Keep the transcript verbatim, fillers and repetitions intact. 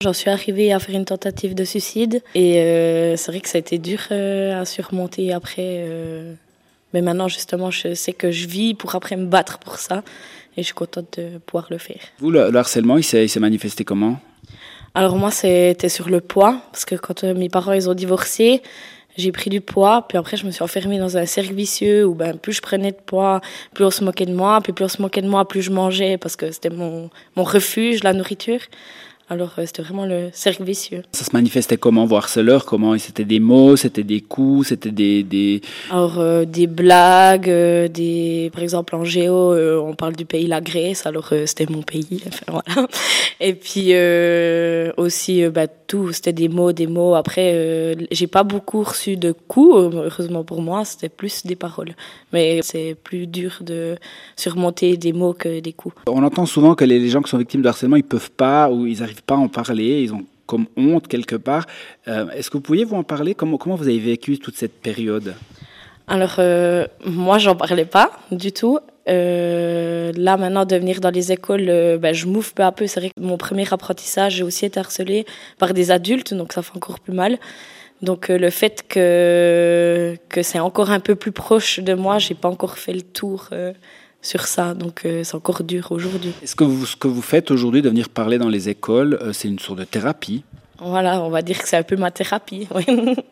J'en suis arrivée à faire une tentative de suicide et euh, c'est vrai que ça a été dur euh, à surmonter après. Euh, mais maintenant, justement, je sais que je vis pour après me battre pour ça et je suis contente de pouvoir le faire. Vous, le, le harcèlement, il s'est, il s'est manifesté comment? Alors moi, c'était sur le poids parce que quand euh, mes parents ils ont divorcé, j'ai pris du poids, puis après je me suis enfermée dans un cercle vicieux où ben, plus je prenais de poids, plus on se moquait de moi, puis plus on se moquait de moi, plus je mangeais parce que c'était mon, mon refuge, la nourriture. Alors euh, c'était vraiment le cercle vicieux. Ça se manifestait comment, vos harceleurs? Comment? C'était des mots, c'était des coups, c'était des... des... Alors euh, des blagues, euh, des par exemple en géo, euh, on parle du pays la Grèce, alors euh, c'était mon pays, enfin voilà. Et puis euh, aussi euh, bah tout, c'était des mots, des mots. Après euh, j'ai pas beaucoup reçu de coups, heureusement pour moi, c'était plus des paroles. Mais c'est plus dur de surmonter des mots que des coups. On entend souvent que les, les gens qui sont victimes de harcèlement, ils peuvent pas ou ils n'arrivent pas à en parler, ils ont comme honte quelque part. Euh, est-ce que vous pourriez vous en parler? Comment, comment vous avez vécu toute cette période? Alors, euh, moi, j'en parlais pas du tout. Euh, là, maintenant, de venir dans les écoles, euh, ben, je m'ouvre peu à peu. C'est vrai que mon premier apprentissage, j'ai aussi été harcelée par des adultes, donc ça fait encore plus mal. Donc, euh, le fait que, que c'est encore un peu plus proche de moi, j'ai pas encore fait le tour euh, sur ça. Donc, euh, c'est encore dur aujourd'hui. Est-ce que vous, ce que vous faites aujourd'hui, de venir parler dans les écoles, euh, c'est une sorte de thérapie? Voilà, on va dire que c'est un peu ma thérapie. Oui.